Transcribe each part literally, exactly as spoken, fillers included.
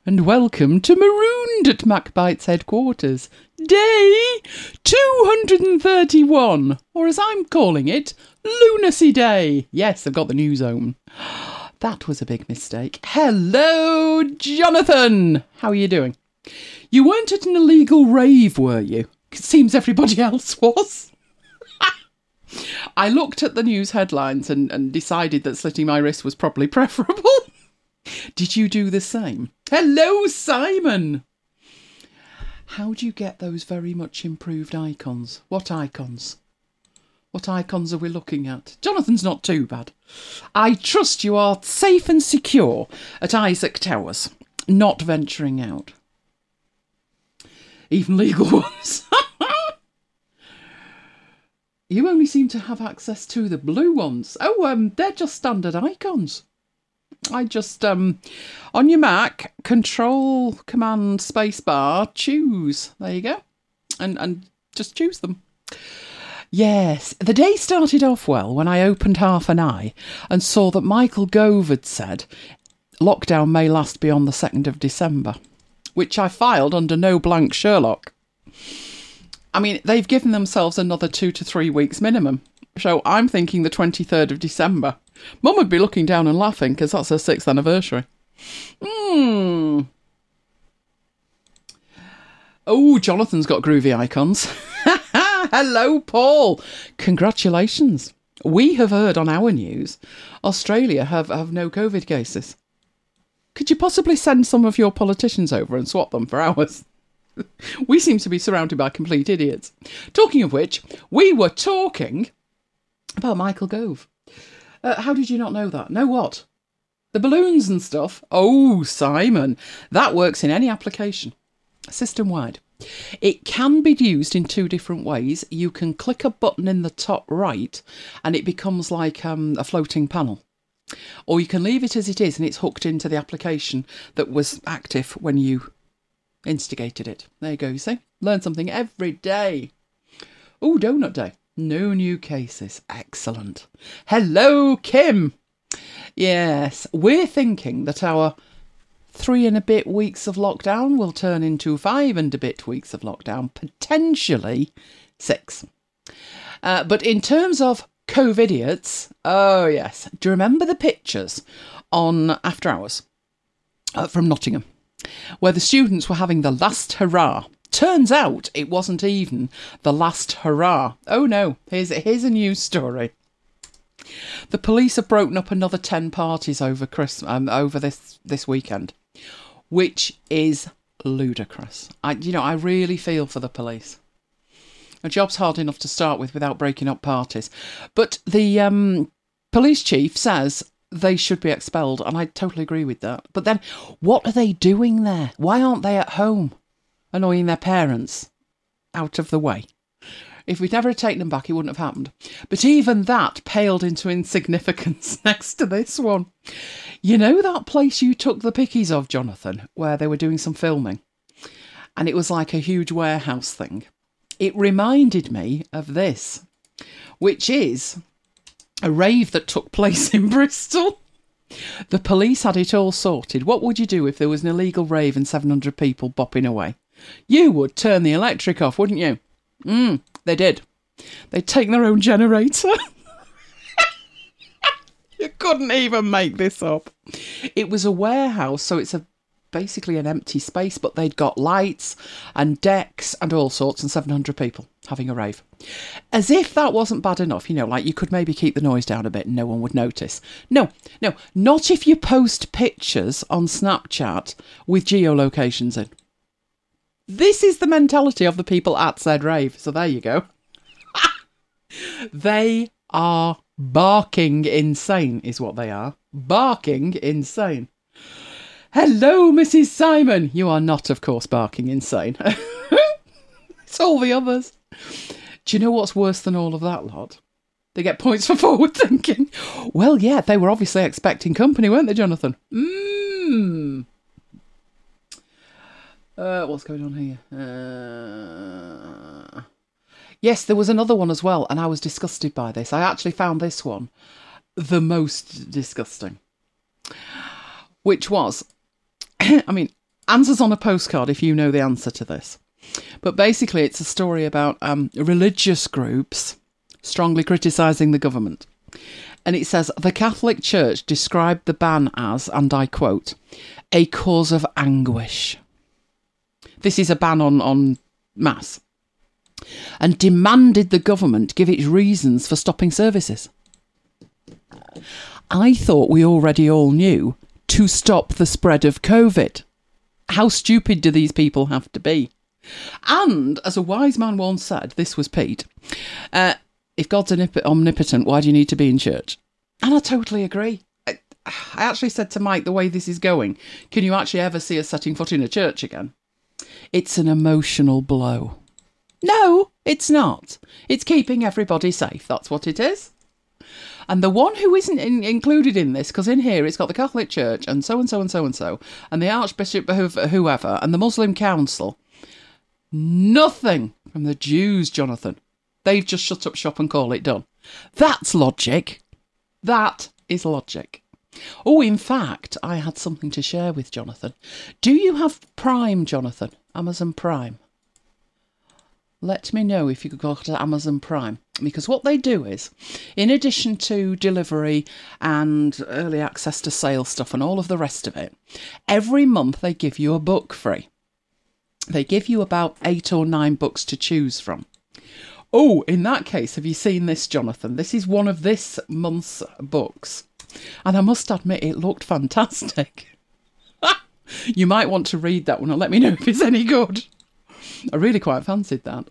and welcome to Marooned at MacBite's headquarters. Day two hundred thirty-one, or as I'm calling it, Lunacy Day. Yes, I've got the news home. That was a big mistake. Hello, Jonathan. How are you doing? You weren't at an illegal rave, were you? It seems everybody else was. I looked at the news headlines and, and decided that slitting my wrist was probably preferable. Did you do the same? Hello, Simon. How do you get those very much improved icons? What icons? What icons are we looking at? Jonathan's not too bad. I trust you are safe and secure at Isaac Towers, not venturing out. Even legal ones. You only seem to have access to the blue ones. Oh, um, they're just standard icons. I just, um, on your Mac, Control, Command, Spacebar, choose. There you go. And, and just choose them. Yes, the day started off well when I opened half an eye and saw that Michael Gove had said lockdown may last beyond the second of December, which I filed under no blank Sherlock. I mean, they've given themselves another two to three weeks minimum. So I'm thinking the twenty-third of December. Mum would be looking down and laughing because that's her sixth anniversary. Hmm. Oh, Jonathan's got groovy icons. Hello, Paul. Congratulations. We have heard on our news, Australia have, have no COVID cases. Could you possibly send some of your politicians over and swap them for ours? We seem to be surrounded by complete idiots. Talking of which, we were talking about Michael Gove. Uh, how did you not know that? Know what? The balloons and stuff? Oh, Simon, that works in any application, system-wide. It can be used in two different ways. You can click a button in the top right and it becomes like um, a floating panel. Or you can leave it as it is and it's hooked into the application that was active when you instigated it. There you go, you see? Learn something every day. Oh, donut day. No new cases. Excellent. Hello, Kim. Yes, we're thinking that our three and a bit weeks of lockdown will turn into five and a bit weeks of lockdown, potentially six. Uh, but in terms of COVIDiots, oh yes, do you remember the pictures on After Hours uh, from Nottingham, where the students were having the last hurrah? Turns out it wasn't even the last hurrah. Oh no, here's, here's a news story. The police have broken up another ten parties over Christmas, um, over this, this weekend, which is ludicrous. I, you know, I really feel for the police. A job's hard enough to start with without breaking up parties. But the um, police chief says they should be expelled, and I totally agree with that. But then, what are they doing there? Why aren't they at home, annoying their parents out of the way? If we'd never taken them back, it wouldn't have happened. But even that paled into insignificance next to this one. You know that place you took the pickies of, Jonathan, where they were doing some filming? And it was like a huge warehouse thing. It reminded me of this, which is a rave that took place in Bristol. The police had it all sorted. What would you do if there was an illegal rave and seven hundred people bopping away? You would turn the electric off, wouldn't you? Mm, they did. They'd take their own generator. You couldn't even make this up. It was a warehouse, so it's a basically an empty space, but they'd got lights and decks and all sorts, and seven hundred people having a rave. As if that wasn't bad enough, you know, like you could maybe keep the noise down a bit and no one would notice. No, no, not if you post pictures on Snapchat with geolocations in. This is the mentality of the people at said rave, so there you go. They are barking insane, is what they are. Barking insane. Hello, Missus Simon. You are not, of course, barking insane. It's all the others. Do you know what's worse than all of that lot? They get points for forward thinking. Well, yeah, they were obviously expecting company, weren't they, Jonathan? Mmm. Uh, what's going on here? Uh... Yes, there was another one as well, and I was disgusted by this. I actually found this one the most disgusting. Which was, I mean, Answers on a postcard if you know the answer to this. But basically, it's a story about um, religious groups strongly criticising the government. And it says, the Catholic Church described the ban as, and I quote, a cause of anguish. This is a ban on, on mass. And demanded the government give its reasons for stopping services. I thought we already all knew to stop the spread of COVID. How stupid do these people have to be? And, as a wise man once said, this was Pete, uh, if God's omnipotent, why do you need to be in church? And I totally agree. I, I actually said to Mike, the way this is going, can you actually ever see us setting foot in a church again? It's an emotional blow. No, it's not. It's keeping everybody safe. That's what it is. And the one who isn't in, included in this, because in here it's got the Catholic Church and so and so and so and so, and the Archbishop of whoever, and the Muslim Council. Nothing from the Jews, Jonathan. They've just shut up shop and call it done. That's logic. That is logic. Oh, in fact, I had something to share with Jonathan. Do you have Prime, Jonathan? Amazon Prime? Let me know if you could go to Amazon Prime. Because what they do is, in addition to delivery and early access to sale stuff and all of the rest of it, every month they give you a book free. They give you about eight or nine books to choose from. Oh, in that case, have you seen this, Jonathan? This is one of this month's books. And I must admit, it looked fantastic. You might want to read that one and let me know if it's any good. I really quite fancied that.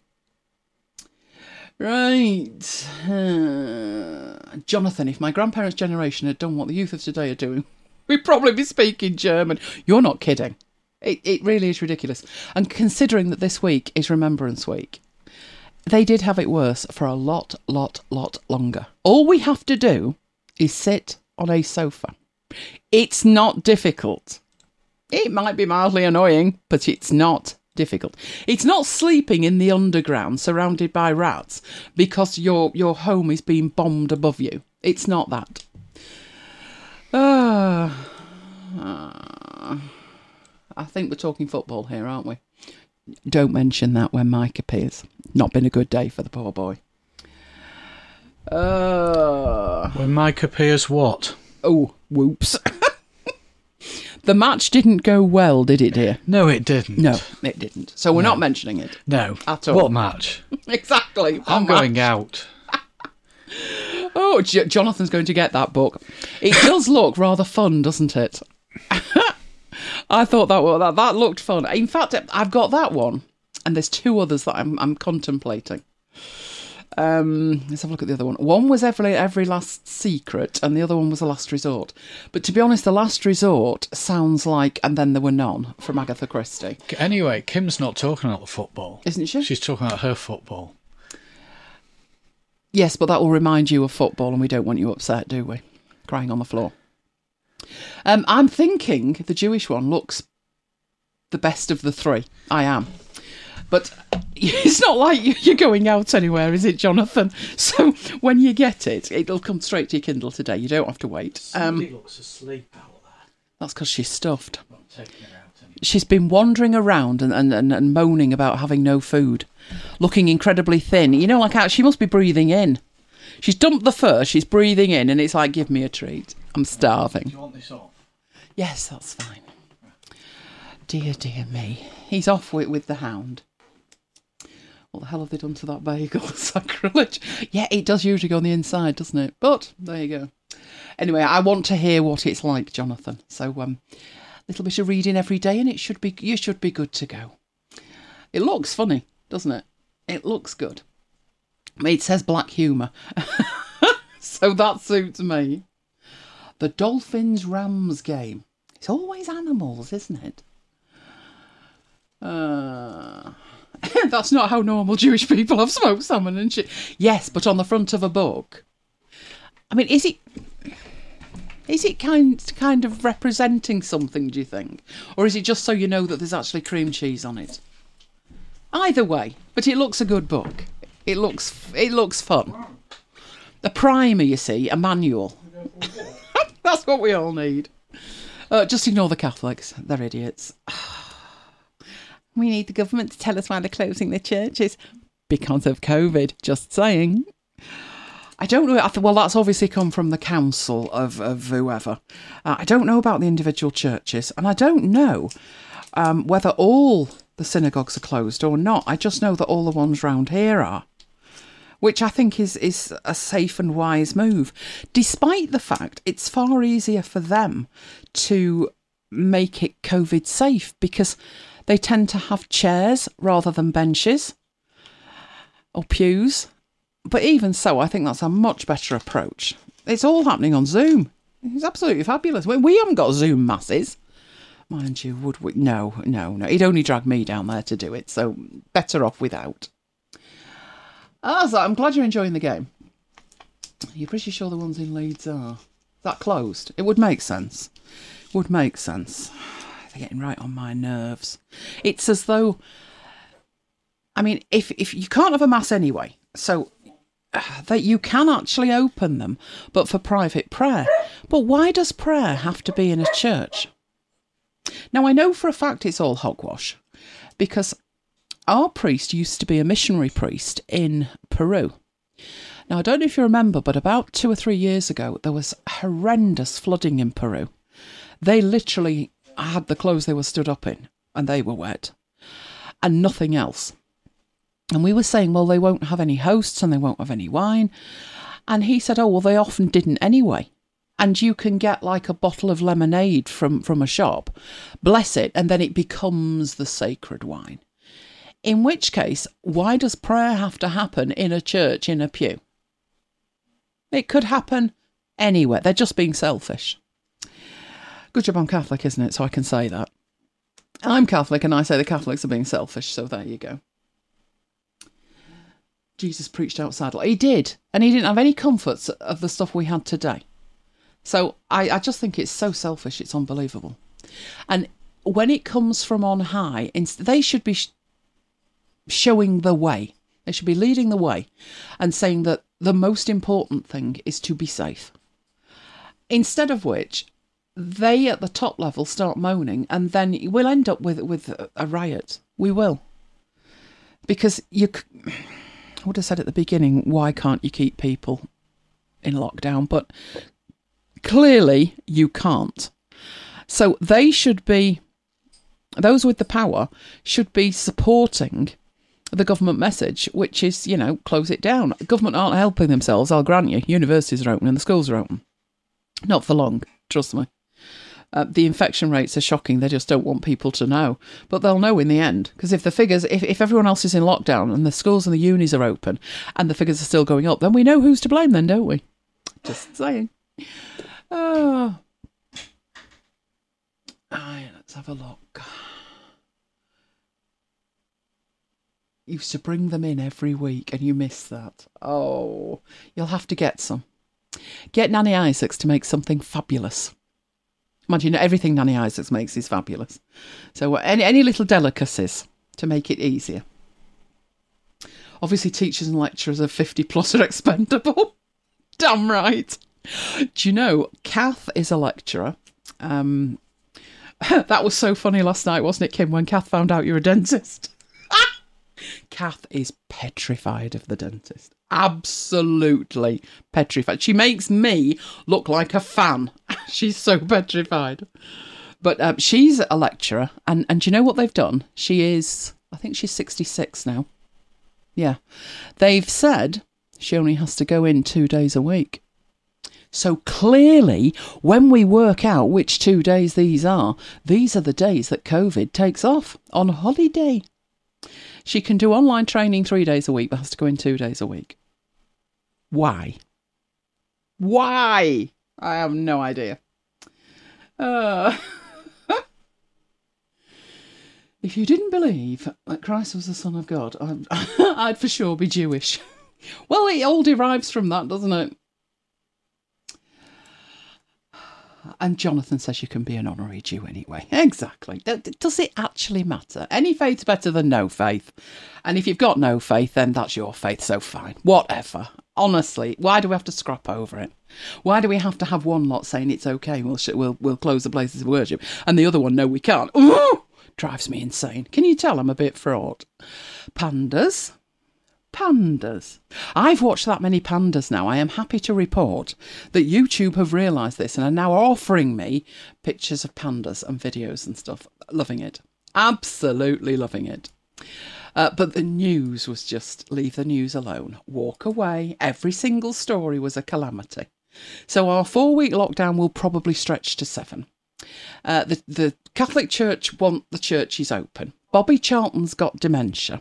Right. Uh, Jonathan, if my grandparents' generation had done what the youth of today are doing, we'd probably be speaking German. You're not kidding. It, it really is ridiculous. And considering that this week is Remembrance Week, they did have it worse for a lot, lot, lot longer. All we have to do is sit on a sofa. It's not difficult. It might be mildly annoying, but it's not difficult. It's not sleeping in the underground surrounded by rats because your your home is being bombed above you. It's not that. Uh, uh, I think we're talking football here, aren't we? Don't mention that when Mike appears. Not been a good day for the poor boy. Uh, when Mike appears, what? Oh, whoops. The match didn't go well, did it, dear? No, it didn't. No, it didn't. So we're no. not mentioning it. No. At all. What match? Exactly. What I'm match? going out. Oh, J- Jonathan's going to get that book. It does look rather fun, doesn't it? I thought that, well, that that looked fun. In fact, I've got that one, and there's two others that I'm I'm contemplating. Um, let's have a look at the other one. One was Every Every Last Secret, and the other one was The Last Resort. But to be honest, The Last Resort sounds like And Then There Were None from Agatha Christie. Anyway, Kim's not talking about the football. Isn't she? She's talking about her football. Yes, but that will remind you of football, and we don't want you upset, do we? Crying on the floor. Um, I'm thinking the Jewish one looks the best of the three. I am. But it's not like you're going out anywhere, is it, Jonathan? So when you get it, it'll come straight to your Kindle today. You don't have to wait. Somebody Um, looks asleep out there. that's because she's stuffed. I'm not taking her out anymore. She's been wandering around and, and, and, and moaning about having no food, looking incredibly thin. You know, like how she must be breathing in. She's dumped the fur, she's breathing in, and it's like, give me a treat. I'm starving. Do you want this off? Yes, that's fine. Dear, dear me. He's off with, with the hound. What the hell have they done to that bagel? Sacrilege. Yeah, it does usually go on the inside, doesn't it? But there you go. Anyway, I want to hear what it's like, Jonathan. So, um, a little bit of reading every day, and it should be you should be good to go. It looks funny, doesn't it? It looks good. It says black humour, so that suits me. The Dolphins-Rams game. It's always animals, isn't it? Uh... That's not how normal Jewish people have smoked salmon and shit. Yes, but on the front of a book. I mean, is it is it kind kind of representing something, do you think? Or is it just so you know that there's actually cream cheese on it? Either way, but it looks a good book. It looks it looks fun. A primer, you see, a manual. That's what we all need. Uh, just ignore the Catholics. They're idiots. We need the government to tell us why they're closing the churches. Because of COVID, just saying. I don't know. I th- well, that's obviously come from the council of, of whoever. Uh, I don't know about the individual churches. And I don't know um, whether all the synagogues are closed or not. I just know that all the ones round here are. Which I think is, is a safe and wise move. Despite the fact it's far easier for them to make it COVID safe because they tend to have chairs rather than benches or pews. But even so, I think that's a much better approach. It's all happening on Zoom. It's absolutely fabulous. We, we haven't got Zoom masses. Mind you, would we? No, no, no. He'd only drag me down there to do it, so better off without. Ah, so I'm glad you're enjoying the game. You're pretty sure the ones in Leeds are. Is that closed? It would make sense. Would make sense. They're getting right on my nerves. It's as though... I mean, if, if you can't have a mass anyway, so uh, that you can actually open them, but for private prayer. But why does prayer have to be in a church? Now, I know for a fact it's all hogwash, because our priest used to be a missionary priest in Peru. Now, I don't know if you remember, but about two or three years ago, there was horrendous flooding in Peru. They literally had the clothes they were stood up in, and they were wet, and nothing else. And we were saying, well, they won't have any hosts and they won't have any wine. And he said, oh, well, they often didn't anyway. And you can get like a bottle of lemonade from, from a shop, bless it, and then it becomes the sacred wine. In which case, why does prayer have to happen in a church, in a pew? It could happen anywhere. They're just being selfish. Good job I'm Catholic, isn't it? So I can say that. I'm Catholic and I say the Catholics are being selfish, so there you go. Jesus preached outside. He did. And he didn't have any comforts of the stuff we had today. So I, I just think it's so selfish, it's unbelievable. And when it comes from on high, they should be sh- showing the way. They should be leading the way and saying that the most important thing is to be safe. Instead of which, they at the top level start moaning and then we'll end up with, with a riot. We will. Because you... I would have said at the beginning, why can't you keep people in lockdown? But clearly you can't. So they should be, those with the power should be supporting the government message, which is, you know, close it down. Government aren't helping themselves, I'll grant you. Universities are open and the schools are open. Not for long, trust me. Uh, the infection rates are shocking. They just don't want people to know. But they'll know in the end. Because if the figures, if, if everyone else is in lockdown and the schools and the unis are open and the figures are still going up, then we know who's to blame then, don't we? Just saying. Oh. Aye, let's have a look. Used to bring them in every week and you miss that. Oh, you'll have to get some. Get Nanny Isaacs to make something fabulous. Mind you, know, everything Nanny Isaacs makes is fabulous. So any any little delicacies to make it easier. Obviously, teachers and lecturers of fifty plus are expendable. Damn right. Do you know, Kath is a lecturer. Um, that was so funny last night, wasn't it, Kim, when Kath found out you're a dentist? Kath is petrified of the dentist. Absolutely petrified. She makes me look like a fan. She's so petrified. But um, she's a lecturer. And, and do you know what they've done? She is, I think she's sixty-six now. Yeah. They've said she only has to go in two days a week. So clearly, when we work out which two days these are, these are the days that COVID takes off on holiday. She can do online training three days a week, but has to go in two days a week. Why? Why? I have no idea. Uh, if you didn't believe that Christ was the Son of God, I'd, I'd for sure be Jewish. Well, it all derives from that, doesn't it? And Jonathan says you can be an honorary Jew anyway. Exactly. Does it actually matter? Any faith's better than no faith. And if you've got no faith, then that's your faith, so fine. Whatever. Honestly, why do we have to scrap over it? Why do we have to have one lot saying it's okay, we'll we'll, we'll close the places of worship, and the other one, no, we can't? Ooh! Drives me insane. Can you tell I'm a bit fraught? Pandas. Pandas. I've watched that many pandas now. I am happy to report that YouTube have realised this and are now offering me pictures of pandas and videos and stuff. Loving it. Absolutely loving it. Uh, but the news was just leave the news alone. Walk away. Every single story was a calamity. So our four-week lockdown will probably stretch to seven. Uh, the, the Catholic Church want the churches open. Bobby Charlton's got dementia,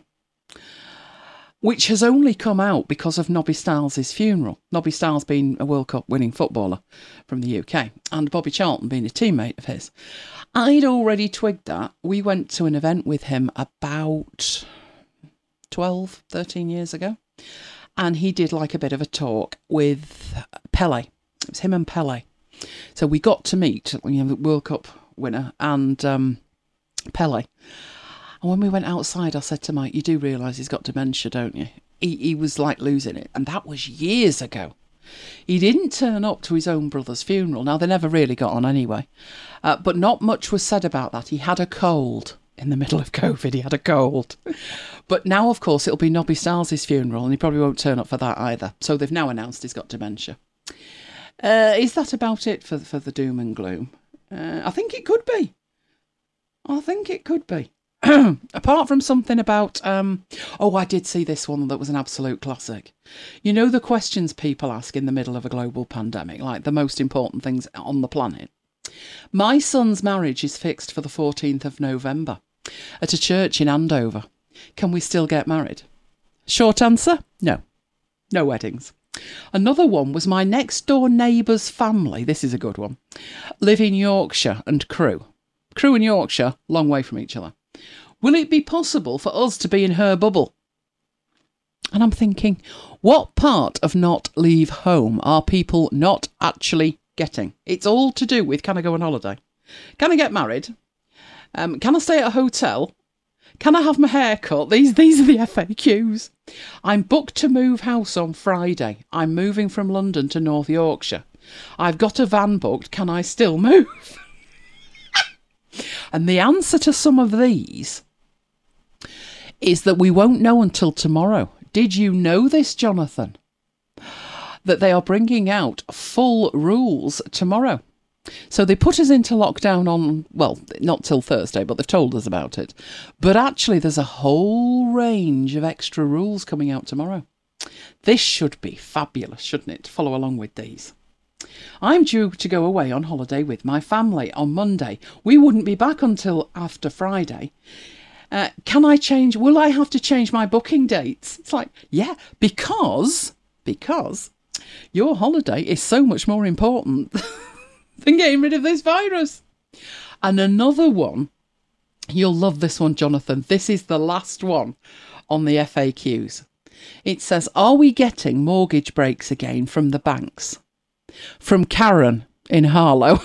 which has only come out because of Nobby Stiles' funeral. Nobby Stiles being a World Cup winning footballer from the U K and Bobby Charlton being a teammate of his. I'd already twigged that. We went to an event with him about twelve, thirteen years ago, and he did like a bit of a talk with Pele. It was him and Pele. So we got to meet, you know, the World Cup winner and um, Pele. And when we went outside, I said to Mike, you do realise he's got dementia, don't you? He, he was like losing it. And that was years ago. He didn't turn up to his own brother's funeral. Now, they never really got on anyway. Uh, but not much was said about that. He had a cold in the middle of COVID. He had a cold. But now, of course, it'll be Nobby Stiles' funeral, and he probably won't turn up for that either. So they've now announced he's got dementia. Uh, is that about it for, for the doom and gloom? Uh, I think it could be. I think it could be. Apart from something about, um, oh, I did see this one that was an absolute classic. You know the questions people ask in the middle of a global pandemic, like the most important things on the planet? My son's marriage is fixed for the fourteenth of November at a church in Andover. Can we still get married? Short answer, no. No weddings. Another one was my next door neighbour's family, this is a good one, live in Yorkshire and Crewe. Crewe and Yorkshire, long way from each other. Will it be possible for us to be in her bubble? And I'm thinking, what part of not leave home are people not actually getting? It's all to do with, can I go on holiday? Can I get married? Um, can I stay at a hotel? Can I have my hair cut? These, these are the F A Qs. I'm booked to move house on Friday. I'm moving from London to North Yorkshire. I've got a van booked. Can I still move? And the answer to some of these is that we won't know until tomorrow. Did you know this, Jonathan? That they are bringing out full rules tomorrow. So they put us into lockdown on, well, not till Thursday, but they've told us about it. But actually, there's a whole range of extra rules coming out tomorrow. This should be fabulous, shouldn't it, to follow along with these? I'm due to go away on holiday with my family on Monday. We wouldn't be back until after Friday. Uh, can I change? Will I have to change my booking dates? It's like, yeah, because, because your holiday is so much more important than getting rid of this virus. And another one, you'll love this one, Jonathan. This is the last one on the F A Qs. It says, are we getting mortgage breaks again from the banks? From Karen in Harlow.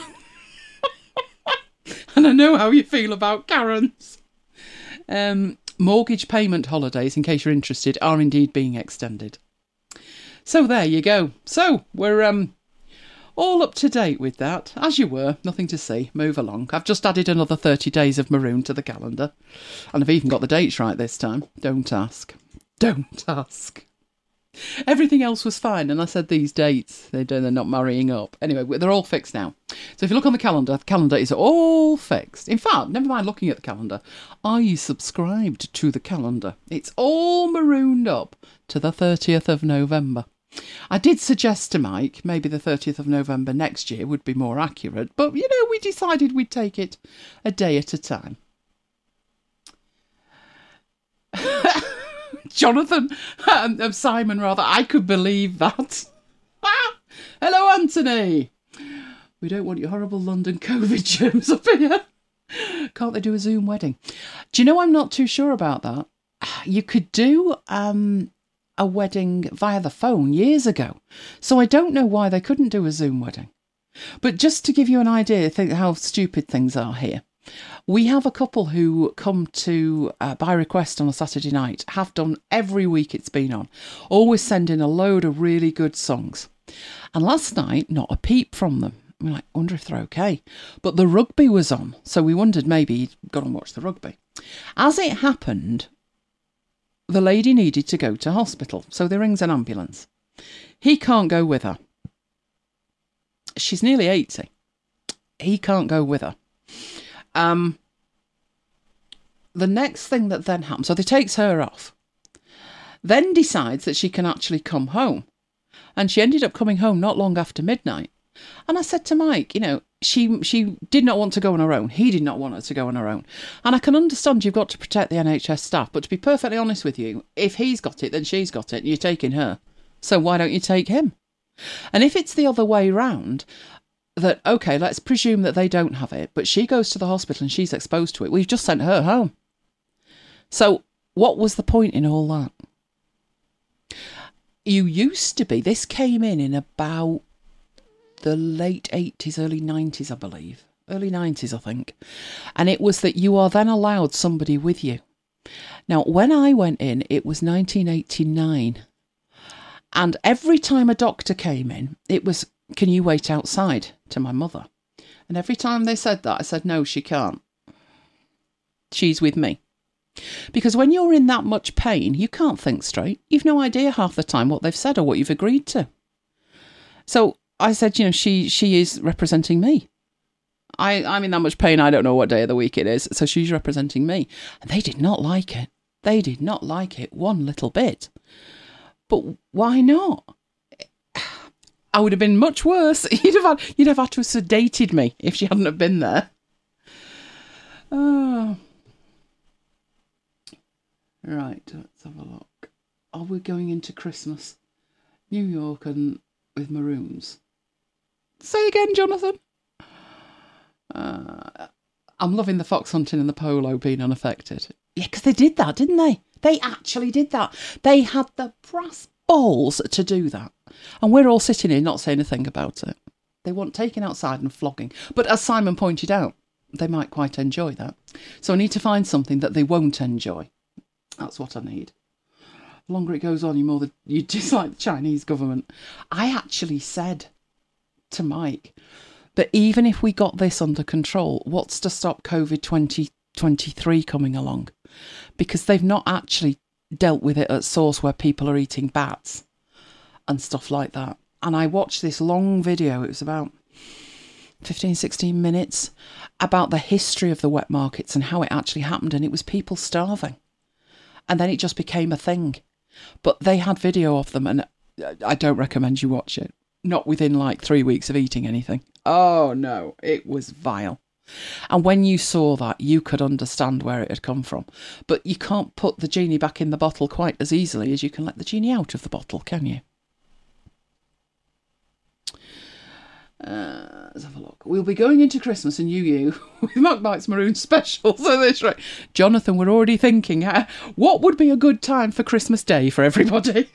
And I know how you feel about Karens. Um, mortgage payment holidays, in case you're interested, are indeed being extended. So there you go. So we're um all up to date with that. As you were, nothing to see. Move along. I've just added another thirty days of maroon to the calendar. And I've even got the dates right this time. Don't ask. Don't ask. Everything else was fine, and I said these dates, they don't, they're not marrying up. Anyway, they're all fixed now. So if you look on the calendar, the calendar is all fixed. In fact, never mind looking at the calendar, I subscribed to the calendar. It's all marooned up to the thirtieth of November. I did suggest to Mike maybe the thirtieth of November next year would be more accurate, but, you know, we decided we'd take it a day at a time. Jonathan, um, Simon rather, I could believe that. Hello, Anthony. We don't want your horrible London COVID germs up here. Can't they do a Zoom wedding? Do you know, I'm not too sure about that. You could do um, a wedding via the phone years ago. So I don't know why they couldn't do a Zoom wedding. But just to give you an idea, think how stupid things are here. We have a couple who come to uh, by request on a Saturday night, have done every week it's been on, always send in a load of really good songs. And last night, not a peep from them. We're like, wonder if they're okay. But the rugby was on, so we wondered maybe he'd gone and watched the rugby. As it happened, the lady needed to go to hospital, so there rings an ambulance. He can't go with her. She's nearly eighty. He can't go with her. Um, the next thing that then happens, so they takes her off, then decides that she can actually come home. And she ended up coming home not long after midnight. And I said to Mike, you know, she she did not want to go on her own. He did not want her to go on her own. And I can understand you've got to protect the N H S staff. But to be perfectly honest with you, if he's got it, then she's got it. And you're taking her. So why don't you take him? And if it's the other way round, that, okay, let's presume that they don't have it, but she goes to the hospital and she's exposed to it. We've just sent her home. So what was the point in all that? You used to be, this came in in about the late eighties, early nineties, I believe. Early nineties, I think. And it was that you are then allowed somebody with you. Now, when I went in, it was nineteen eighty-nine. And every time a doctor came in, it was, can you wait outside, to my mother? And every time they said that, I said, no, she can't. She's with me. Because when you're in that much pain, you can't think straight. You've no idea half the time what they've said or what you've agreed to. So I said, you know, she she is representing me. I, I'm in that much pain, I don't know what day of the week it is, so she's representing me. And they did not like it. They did not like it one little bit. But why not? I would have been much worse. You'd have had, you'd have had to have sedated me if she hadn't have been there. Oh. Right, let's have a look. Are we going into Christmas? New York and with maroons. Say again, Jonathan. Uh, I'm loving the fox hunting and the polo being unaffected. Yeah, because they did that, didn't they? They actually did that. They had the brass balls to do that. And we're all sitting here not saying a thing about it. They want taken outside and flogging. But as Simon pointed out, they might quite enjoy that. So I need to find something that they won't enjoy. That's what I need. The longer it goes on, you more the, you dislike the Chinese government. I actually said to Mike that even if we got this under control, what's to stop COVID twenty twenty-three coming along? Because they've not actually dealt with it at source where people are eating bats and stuff like that. And I watched this long video, it was about fifteen, sixteen minutes, about the history of the wet markets and how it actually happened. And it was people starving. And then it just became a thing. But they had video of them, and I don't recommend you watch it. Not within like three weeks of eating anything. Oh no, it was vile. And when you saw that, you could understand where it had come from. But you can't put the genie back in the bottle quite as easily as you can let the genie out of the bottle, can you? Uh, let's have a look. We'll be going into Christmas and New Year with Mark Bites Maroon special. So that's right. Jonathan, we're already thinking, uh, what would be a good time for Christmas Day for everybody?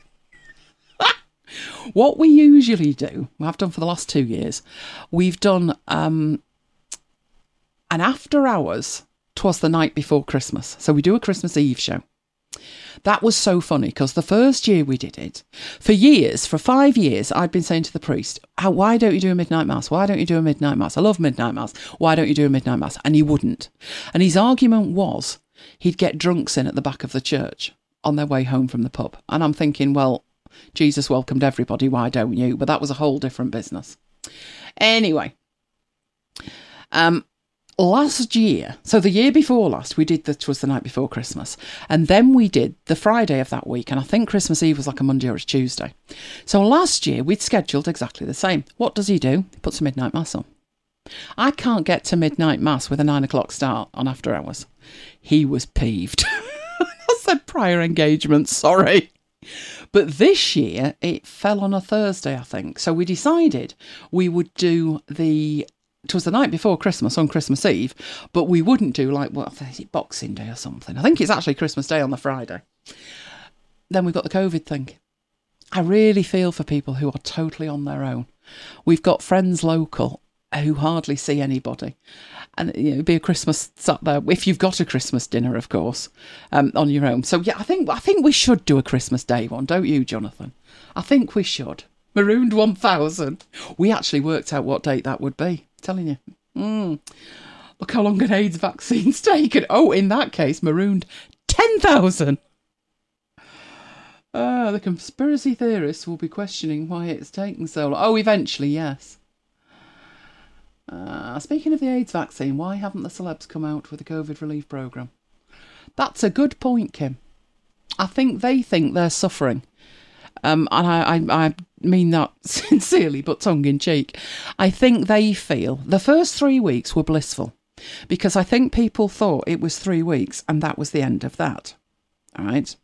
What we usually do, we have done for the last two years, we've done um, an after hours, 'twas the night before Christmas. So we do a Christmas Eve show. That was so funny because the first year we did it, for years, for five years, I'd been saying to the priest, How, why don't you do a midnight mass? Why don't you do a midnight mass? I love midnight mass. Why don't you do a midnight mass? And he wouldn't. And his argument was he'd get drunks in at the back of the church on their way home from the pub. And I'm thinking, well, Jesus welcomed everybody. Why don't you? But that was a whole different business. Anyway, um, last year, so the year before last, we did that was the night before Christmas. And then we did the Friday of that week. And I think Christmas Eve was like a Monday or a Tuesday. So last year, we'd scheduled exactly the same. What does he do? He puts a midnight mass on. I can't get to midnight mass with a nine o'clock start on after hours. He was peeved. I said prior engagement, sorry. But this year, it fell on a Thursday, I think. So we decided we would do the... It was the night before Christmas on Christmas Eve, but we wouldn't do like, what, is it Boxing Day or something? I think it's actually Christmas Day on the Friday. Then we've got the COVID thing. I really feel for people who are totally on their own. We've got friends local who hardly see anybody. And you know, it'd be a Christmas sat there, if you've got a Christmas dinner, of course, um, on your own. So yeah, I think I think we should do a Christmas Day one, don't you, Jonathan? I think we should. Marooned one thousand. We actually worked out what date that would be. I'm telling you. Mm. Look how long an AIDS vaccine's taken. Oh, in that case, marooned ten thousand. Uh, the conspiracy theorists will be questioning why it's taken so long. Oh, eventually, yes. Uh, speaking of the AIDS vaccine, why haven't the celebs come out with a COVID relief programme? That's a good point, Kim. I think they think they're suffering. Um, and I, I, I mean that sincerely, but tongue in cheek. I think they feel the first three weeks were blissful because I think people thought it was three weeks and that was the end of that. All right.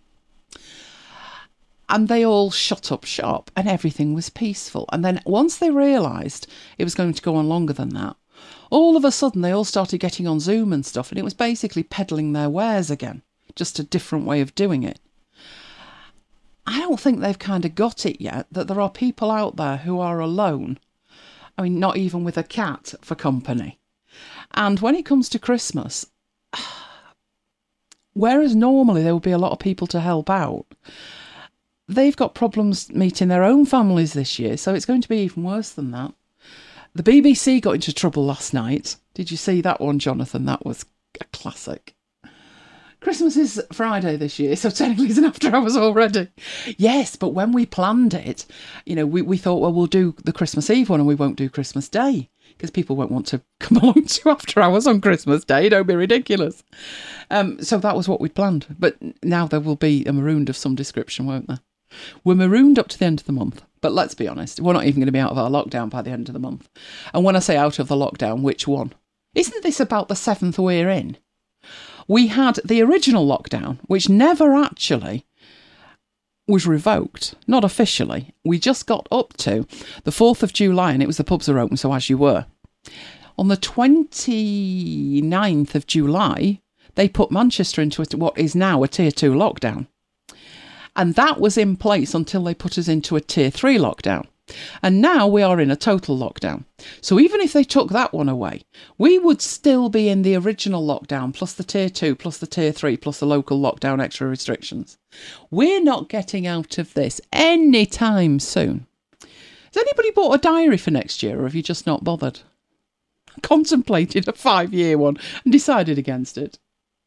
And they all shut up shop and everything was peaceful. And then once they realised it was going to go on longer than that, all of a sudden they all started getting on Zoom and stuff. And it was basically peddling their wares again, just a different way of doing it. I don't think they've kind of got it yet, that there are people out there who are alone. I mean, not even with a cat for company. And when it comes to Christmas, whereas normally there would be a lot of people to help out, they've got problems meeting their own families this year, so it's going to be even worse than that. The B B C got into trouble last night. Did you see that one, Jonathan? That was a classic. Christmas is Friday this year, so technically it's an after hours already. Yes, but when we planned it, you know, we, we thought, well, we'll do the Christmas Eve one and we won't do Christmas Day because people won't want to come along to after hours on Christmas Day. Don't be ridiculous. Um, so that was what we'd planned. But now there will be a marooned of some description, won't there? We're marooned up to the end of the month. But let's be honest, we're not even going to be out of our lockdown by the end of the month. And when I say out of the lockdown, which one? Isn't this about the seventh we're in? We had the original lockdown, which never actually was revoked, not officially. We just got up to the fourth of July and it was the pubs are open, so as you were. On the twenty-ninth of July, they put Manchester into what is now a tier two lockdown. And that was in place until they put us into a tier three lockdown. And now we are in a total lockdown. So even if they took that one away, we would still be in the original lockdown, plus the tier two, plus the tier three, plus the local lockdown extra restrictions. We're not getting out of this anytime soon. Has anybody bought a diary for next year, or have you just not bothered? Contemplated a five-year one and decided against it.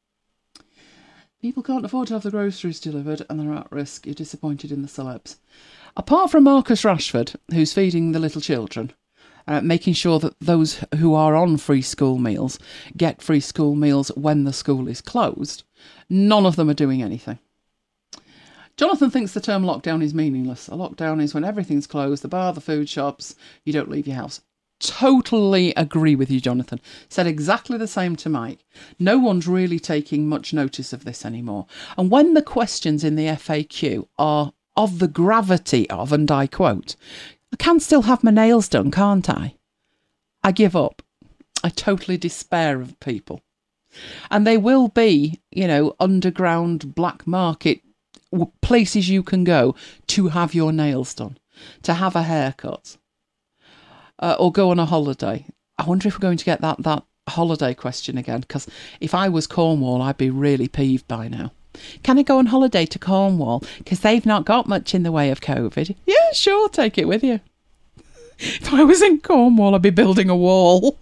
People can't afford to have the groceries delivered and they're at risk. You're disappointed in the celebs. Apart from Marcus Rashford, who's feeding the little children, uh, making sure that those who are on free school meals get free school meals when the school is closed, none of them are doing anything. Jonathan thinks the term lockdown is meaningless. A lockdown is when everything's closed, the bar, the food shops, you don't leave your house. Totally agree with you, Jonathan. Said exactly the same to Mike. No one's really taking much notice of this anymore. And when the questions in the F A Q are of the gravity of, and I quote, I can still have my nails done, can't I? I give up. I totally despair of people. And they will be, you know, underground black market places you can go to have your nails done, to have a haircut. Uh, or go on a holiday. I wonder if we're going to get that that holiday question again, because if I was Cornwall, I'd be really peeved by now. Can I go on holiday to Cornwall? Because they've not got much in the way of COVID. Yeah, sure, take it with you. If I was in Cornwall, I'd be building a wall.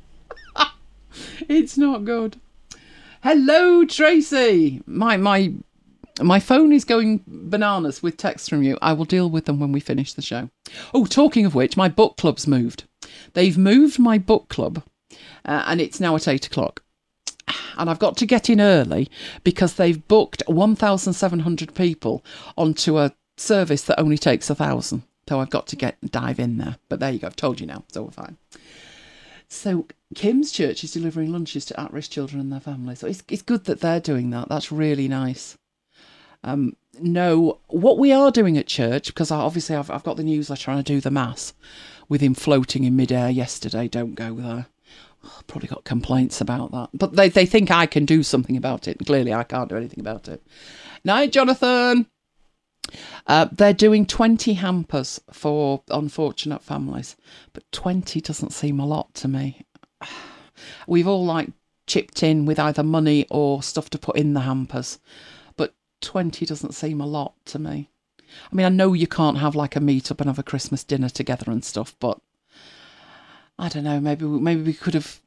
It's not good. Hello, Tracy. My my my phone is going bananas with texts from you. I will deal with them when we finish the show. Oh, talking of which, my book club's moved. They've moved my book club, uh, and it's now at eight o'clock. And I've got to get in early because they've booked one thousand seven hundred people onto a service that only takes one thousand. So I've got to get dive in there. But there you go. I've told you now. So we're fine. So Kim's church is delivering lunches to at-risk children and their families. So it's, it's good that they're doing that. That's really nice. Um, no, what we are doing at church, because I, obviously I've, I've got the newsletter and I do the mass with him floating in midair yesterday. Don't go there. Oh, probably got complaints about that. But they, they think I can do something about it. Clearly I can't do anything about it. Night, Jonathan. Uh, they're doing twenty hampers for unfortunate families. But twenty doesn't seem a lot to me. We've all like chipped in with either money or stuff to put in the hampers. twenty doesn't seem a lot to me. I mean, I know you can't have like a meet up and have a Christmas dinner together and stuff, but I don't know, maybe, maybe we could have,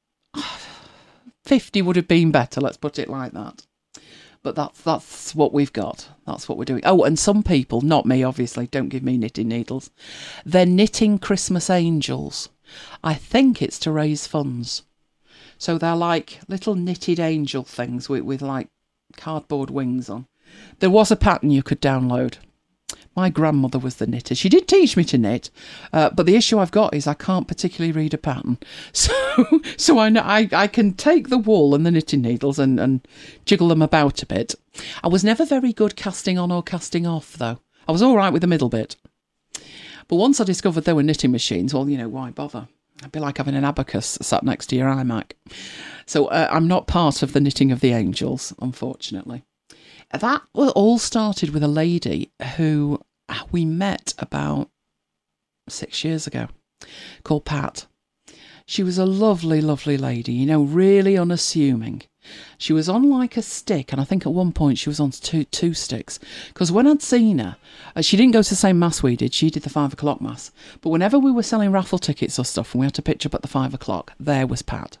fifty would have been better, let's put it like that. But that's that's what we've got. That's what we're doing. Oh, and some people, not me obviously, don't give me knitting needles. They're knitting Christmas angels. I think it's to raise funds. So they're like little knitted angel things with, with like cardboard wings on. There was a pattern you could download. My grandmother was the knitter. She did teach me to knit, uh, but the issue I've got is I can't particularly read a pattern. So so I know I, I can take the wool and the knitting needles and, and jiggle them about a bit. I was never very good casting on or casting off, though. I was all right with the middle bit. But once I discovered there were knitting machines, well, you know, why bother? It'd be like having an abacus sat next to your iMac. So uh, I'm not part of the knitting of the angels, unfortunately. That all started with a lady who we met about six years ago, called Pat. She was a lovely, lovely lady, you know, really unassuming. She was on like a stick, and I think at one point she was on two two sticks. Because when I'd seen her, uh, she didn't go to the same mass we did. She did the five o'clock mass. But whenever we were selling raffle tickets or stuff, and we had to pitch up at the five o'clock, there was Pat.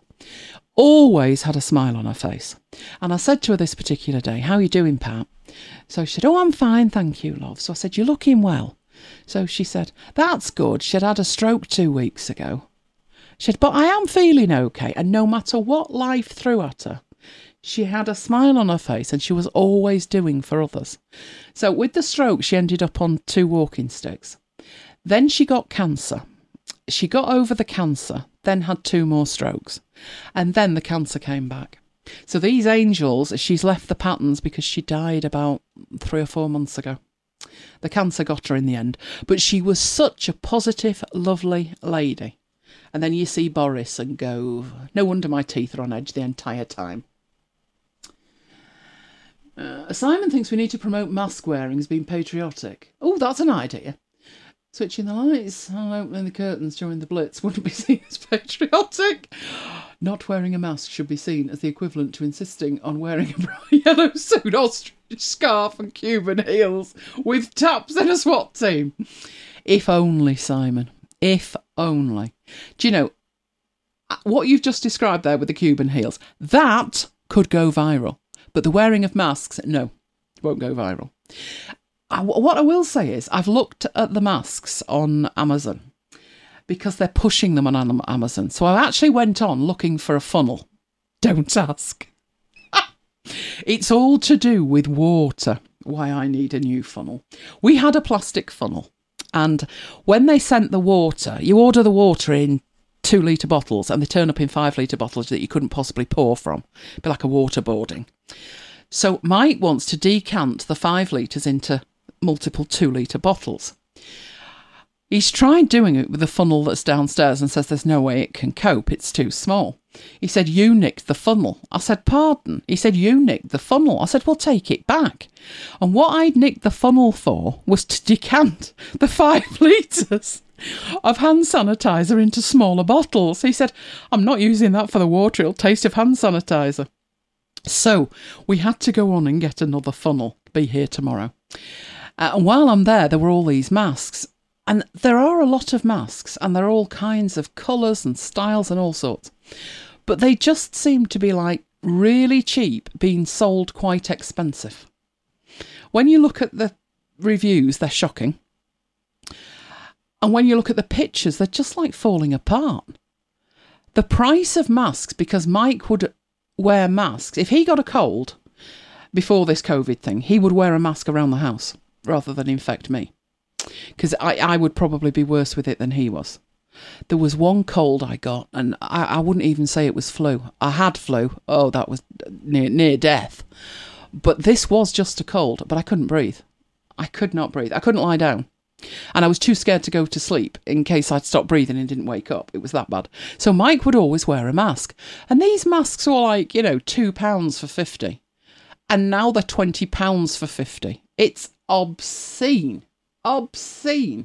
Always had a smile on her face. And I said to her this particular day, "How are you doing, Pat?" So she said, "Oh, I'm fine, thank you, love." So I said, "You're looking well." So she said, "That's good. She'd had a stroke two weeks ago." She said, "But I am feeling okay." And no matter what life threw at her, she had a smile on her face and she was always doing for others. So with the stroke, she ended up on two walking sticks. Then she got cancer. She got over the cancer, then had two more strokes. And then the cancer came back. So these angels, she's left the patterns because she died about three or four months ago. The cancer got her in the end. But she was such a positive, lovely lady. And then you see Boris and go, no wonder my teeth are on edge the entire time. Uh, Simon thinks we need to promote mask wearing as being patriotic. Oh, that's an idea. Switching the lights and opening the curtains during the Blitz wouldn't be seen as patriotic. Not wearing a mask should be seen as the equivalent to insisting on wearing a bright yellow suit, ostrich scarf and Cuban heels with taps in a SWAT team. If only, Simon. If only. Do you know, what you've just described there with the Cuban heels, that could go viral. But the wearing of masks, no, won't go viral. I, what I will say is I've looked at the masks on Amazon because they're pushing them on Amazon. So I actually went on looking for a funnel. Don't ask. It's all to do with water, why I need a new funnel. We had a plastic funnel, and when they sent the water, you order the water in two litre bottles and they turn up in five litre bottles that you couldn't possibly pour from. It'd be like a waterboarding. So Mike wants to decant the five litres into multiple two litre bottles. He's tried doing it with the funnel that's downstairs and says there's no way it can cope, it's too small. He said, "You nicked the funnel." I said, "Pardon?" He said, "You nicked the funnel." I said, "Well, take it back." And what I'd nicked the funnel for was to decant the five litres of hand sanitizer into smaller bottles. He said, "I'm not using that for the water, it'll taste of hand sanitizer." So we had to go on and get another funnel, be here tomorrow. Uh, and while I'm there, there were all these masks. And there are a lot of masks, and they're all kinds of colours and styles and all sorts. But they just seem to be like really cheap, being sold quite expensive. When you look at the reviews, they're shocking. And when you look at the pictures, they're just like falling apart. The price of masks, because Mike would wear masks. If he got a cold before this COVID thing, he would wear a mask around the house rather than infect me. Because I, I would probably be worse with it than he was. There was one cold I got, and I, I wouldn't even say it was flu. I had flu. Oh, that was near near death. But this was just a cold, but I couldn't breathe. I could not breathe. I couldn't lie down. And I was too scared to go to sleep in case I'd stopped breathing and didn't wake up. It was that bad. So Mike would always wear a mask. And these masks were like, you know, two pounds for fifty. And now they're twenty pounds for fifty. It's obscene. Obscene.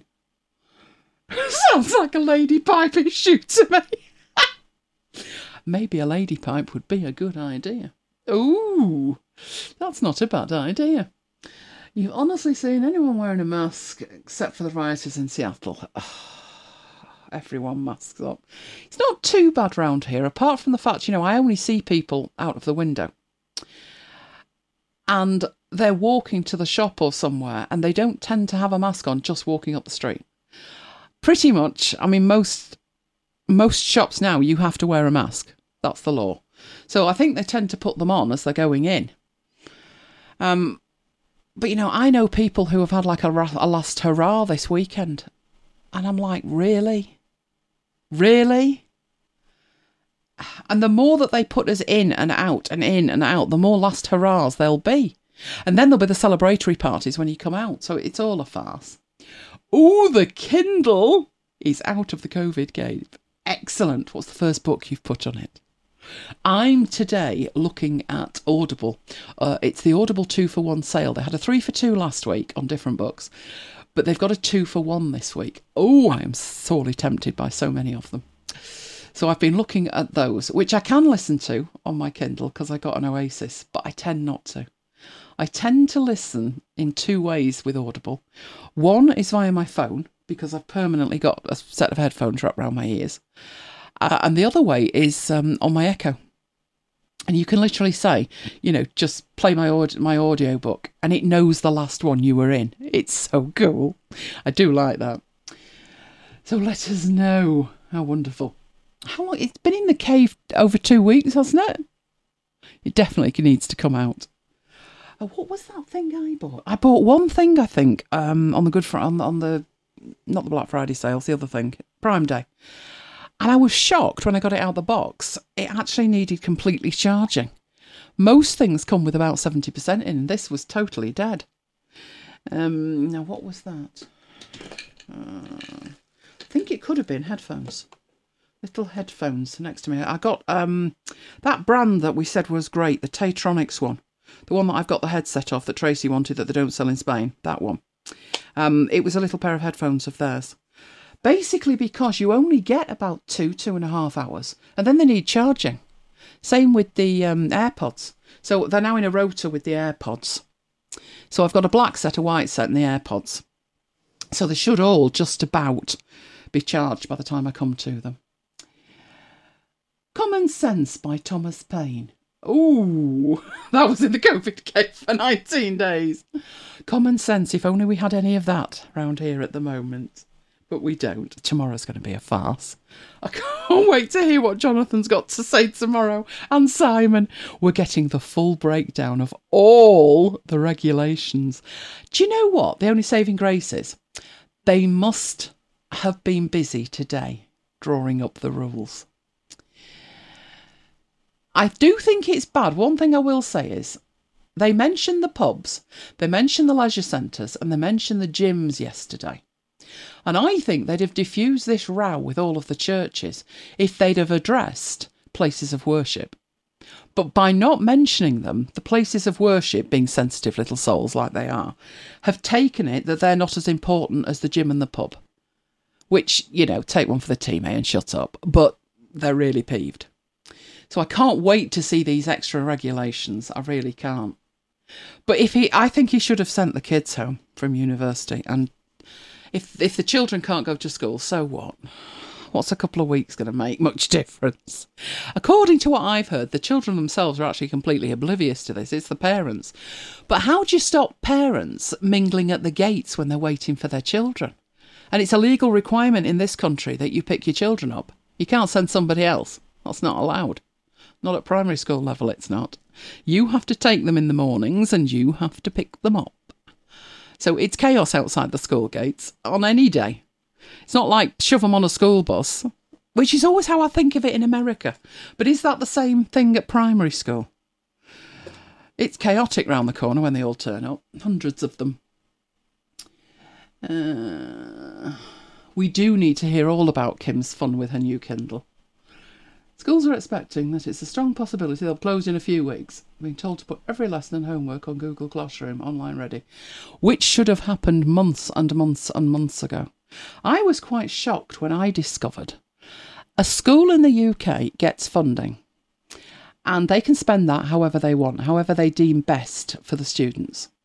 Sounds like a lady pipe issue to me. Maybe a lady pipe would be a good idea. Ooh, that's not a bad idea. You've honestly seen anyone wearing a mask except for the rioters in Seattle? Everyone masks up. It's not too bad round here, apart from the fact, you know, I only see people out of the window. And they're walking to the shop or somewhere, and they don't tend to have a mask on just walking up the street. Pretty much, I mean, most most shops now, you have to wear a mask. That's the law. So I think they tend to put them on as they're going in. Um, but, you know, I know people who have had like a, a last hurrah this weekend. And I'm like, really? Really? And the more that they put us in and out and in and out, the more last hurrahs there'll be. And then there'll be the celebratory parties when you come out. So it's all a farce. Ooh, the Kindle is out of the COVID gate. Excellent. What's the first book you've put on it? I'm today looking at Audible. Uh, it's the Audible two for one sale. They had a three for two last week on different books, but they've got a two for one this week. Oh, I am sorely tempted by so many of them. So I've been looking at those, which I can listen to on my Kindle because I got an Oasis, but I tend not to. I tend to listen in two ways with Audible. One is via my phone, because I've permanently got a set of headphones wrapped around my ears. Uh, and the other way is um, on my Echo. And you can literally say, you know, just play my aud- my audio book, and it knows the last one you were in. It's so cool. I do like that. So let us know. How wonderful. How long? It's been in the cave over two weeks, hasn't it? It definitely needs to come out. Oh, what was that thing I bought? I bought one thing, I think, um, on the Good Fr- on, on the not the Black Friday sales, the other thing, Prime Day. And I was shocked when I got it out of the box. It actually needed completely charging. Most things come with about seventy percent in, and this was totally dead. Um, now, what was that? Uh, I think it could have been headphones. Little headphones next to me. I got um, that brand that we said was great, the Taytronics one. The one that I've got the headset off that Tracy wanted that they don't sell in Spain. That one. Um, it was a little pair of headphones of theirs. Basically because you only get about two, two and a half hours. And then they need charging. Same with the um, AirPods. So they're now in a rota with the AirPods. So I've got a black set, a white set and the AirPods. So they should all just about be charged by the time I come to them. Common Sense by Thomas Paine. Ooh, that was in the COVID cave for nineteen days. Common Sense, if only we had any of that round here at the moment. But we don't. Tomorrow's going to be a farce. I can't wait to hear what Jonathan's got to say tomorrow. And Simon, we're getting the full breakdown of all the regulations. Do you know what the only saving grace is? They must have been busy today drawing up the rules. I do think it's bad. One thing I will say is they mentioned the pubs, they mentioned the leisure centres, and they mentioned the gyms yesterday. And I think they'd have diffused this row with all of the churches if they'd have addressed places of worship. But by not mentioning them, the places of worship, being sensitive little souls like they are, have taken it that they're not as important as the gym and the pub. Which, you know, take one for the team, eh, and shut up. But they're really peeved. So I can't wait to see these extra regulations. I really can't. But if he, I think he should have sent the kids home from university. And if if the children can't go to school, so what? What's a couple of weeks going to make much difference? According to what I've heard, the children themselves are actually completely oblivious to this. It's the parents. But how do you stop parents mingling at the gates when they're waiting for their children? And it's a legal requirement in this country that you pick your children up. You can't send somebody else. That's not allowed. Not at primary school level, it's not. You have to take them in the mornings and you have to pick them up. So it's chaos outside the school gates on any day. It's not like shove them on a school bus, which is always how I think of it in America. But is that the same thing at primary school? It's chaotic round the corner when they all turn up. Hundreds of them. Uh, we do need to hear all about Kim's fun with her new Kindle. Schools are expecting that it's a strong possibility they'll close in a few weeks, being told to put every lesson and homework on Google Classroom online ready, which should have happened months and months and months ago. I was quite shocked when I discovered a school in the U K gets funding and they can spend that however they want, however they deem best for the students.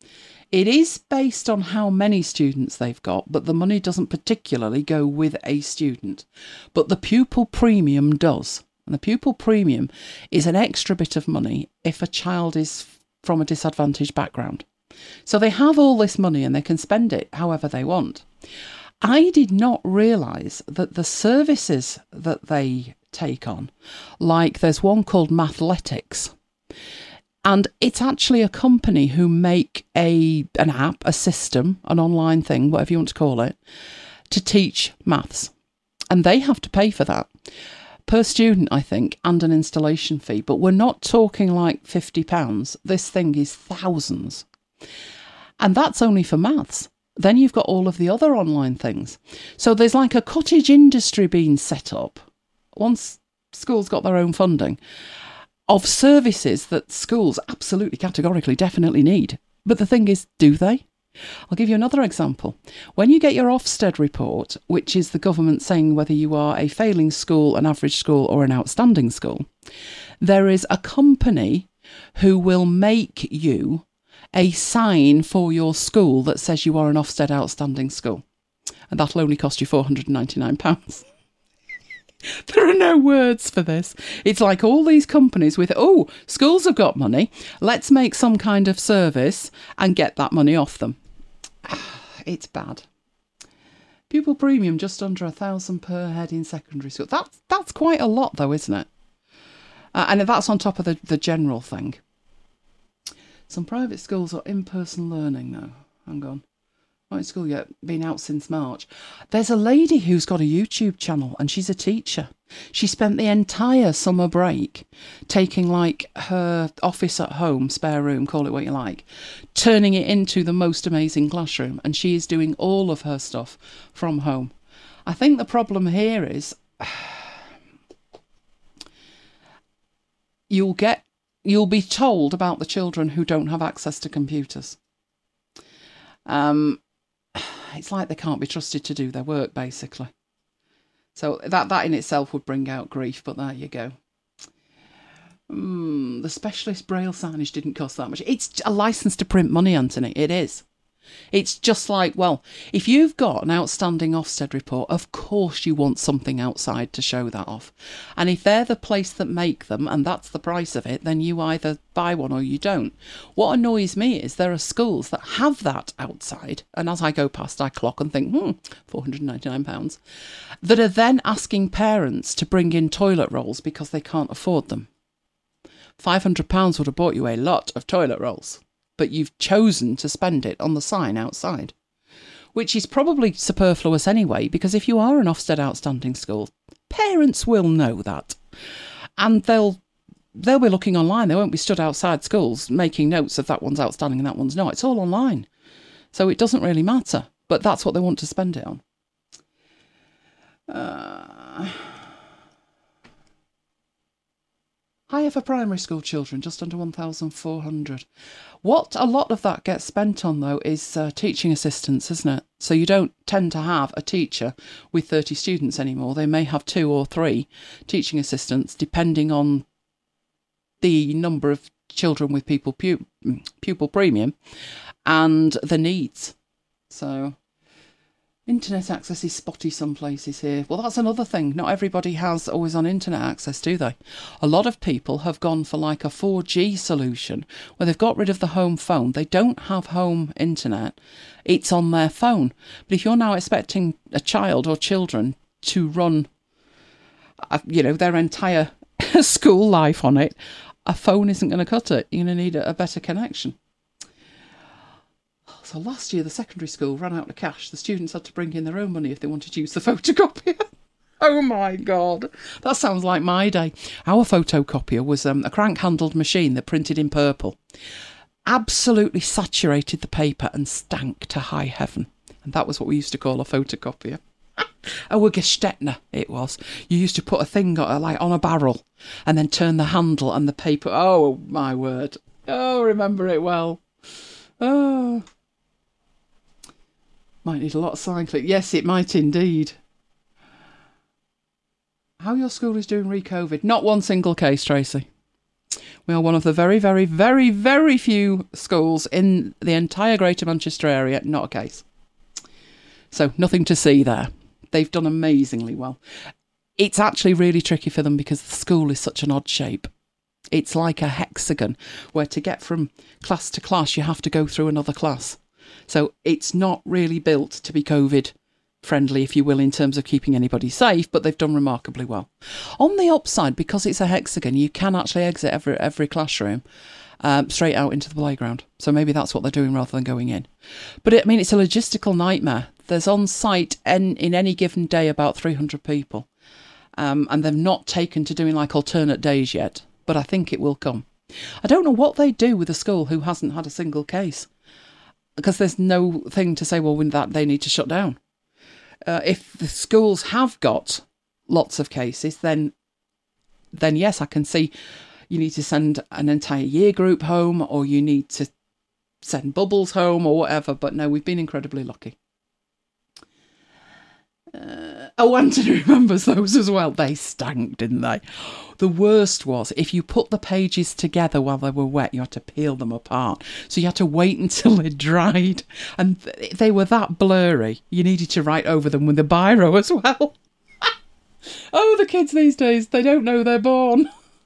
It is based on how many students they've got, but the money doesn't particularly go with a student. But the pupil premium does. And the pupil premium is an extra bit of money if a child is from a disadvantaged background. So they have all this money and they can spend it however they want. I did not realise that the services that they take on, like there's one called Mathletics, and it's actually a company who make a an app, a system, an online thing, whatever you want to call it, to teach maths. And they have to pay for that per student, I think, and an installation fee. But we're not talking like fifty pounds. This thing is thousands. And that's only for maths. Then you've got all of the other online things. So there's like a cottage industry being set up once schools got their own funding of services that schools absolutely, categorically, definitely need. But the thing is, do they? I'll give you another example. When you get your Ofsted report, which is the government saying whether you are a failing school, an average school or an outstanding school, there is a company who will make you a sign for your school that says you are an Ofsted outstanding school. And that'll only cost you four hundred ninety-nine pounds. There are no words for this. It's like all these companies with, oh, schools have got money, let's make some kind of service and get that money off them. It's bad. Pupil premium just under a thousand per head in secondary school. That's, that's quite a lot though, isn't it? Uh, and that's on top of the, the general thing. Some private schools are in-person learning now. Hang on. Not in school yet, been out since March. There's a lady who's got a YouTube channel and she's a teacher. She spent the entire summer break taking like her office at home, spare room, call it what you like, turning it into the most amazing classroom. And she is doing all of her stuff from home. I think the problem here is you'll get, you'll be told about the children who don't have access to computers. Um, It's like they can't be trusted to do their work, basically. So that, that in itself would bring out grief, but there you go. Mm, the specialist braille signage didn't cost that much. It's a licence to print money, Anthony. It is. It's just like, well, if you've got an outstanding Ofsted report, of course you want something outside to show that off. And if they're the place that make them, and that's the price of it, then you either buy one or you don't. What annoys me is there are schools that have that outside, and as I go past, I clock and think, hmm, four hundred ninety-nine pounds, that are then asking parents to bring in toilet rolls because they can't afford them. five hundred pounds would have bought you a lot of toilet rolls, but you've chosen to spend it on the sign outside, which is probably superfluous anyway, because if you are an Ofsted outstanding school, parents will know that. And they'll they'll be looking online. They won't be stood outside schools making notes of that one's outstanding and that one's not. It's all online. So it doesn't really matter, but that's what they want to spend it on. Uh... Higher for primary school children, just under one thousand four hundred. What a lot of that gets spent on, though, is uh, teaching assistants, isn't it? So you don't tend to have a teacher with thirty students anymore. They may have two or three teaching assistants, depending on the number of children with pupil, pu- pupil premium and the needs. So internet access is spotty some places here. Well, that's another thing. Not everybody has always on internet access, do they? A lot of people have gone for like a four G solution where they've got rid of the home phone. They don't have home internet. It's on their phone. But if you're now expecting a child or children to run, uh, you know, their entire school life on it, a phone isn't going to cut it. You're going to need a, a better connection. So last year, the secondary school ran out of cash. The students had to bring in their own money if they wanted to use the photocopier. Oh my God. That sounds like my day. Our photocopier was um, a crank-handled machine that printed in purple. Absolutely saturated the paper and stank to high heaven. And that was what we used to call a photocopier. Oh, a Gestetner it was. You used to put a thing on, like on a barrel and then turn the handle and the paper. Oh, my word. Oh, remember it well. Oh... Might need a lot of cycling. Yes, it might indeed. How your school is doing re-COVID? Not one single case, Tracy. We are one of the very, very, very, very few schools in the entire Greater Manchester area, not a case. So nothing to see there. They've done amazingly well. It's actually really tricky for them because the school is such an odd shape. It's like a hexagon where to get from class to class, you have to go through another class. So it's not really built to be COVID friendly, if you will, in terms of keeping anybody safe, but they've done remarkably well. On the upside, because it's a hexagon, you can actually exit every every classroom um, straight out into the playground. So maybe that's what they're doing rather than going in. But it, I mean, it's a logistical nightmare. There's on site en, in any given day about three hundred people. Um, and they've not taken to doing like alternate days yet, but I think it will come. I don't know what they do with a school who hasn't had a single case, because there's no thing to say, well, with that they need to shut down. Uh, if the schools have got lots of cases, then then yes, I can see you need to send an entire year group home, or you need to send bubbles home or whatever. But no, we've been incredibly lucky. Uh, oh, Anthony remembers those as well. They stank, didn't they? The worst was if you put the pages together while they were wet, you had to peel them apart. So you had to wait until they dried. And th- they were that blurry. You needed to write over them with a biro as well. Oh, the kids these days, they don't know they're born.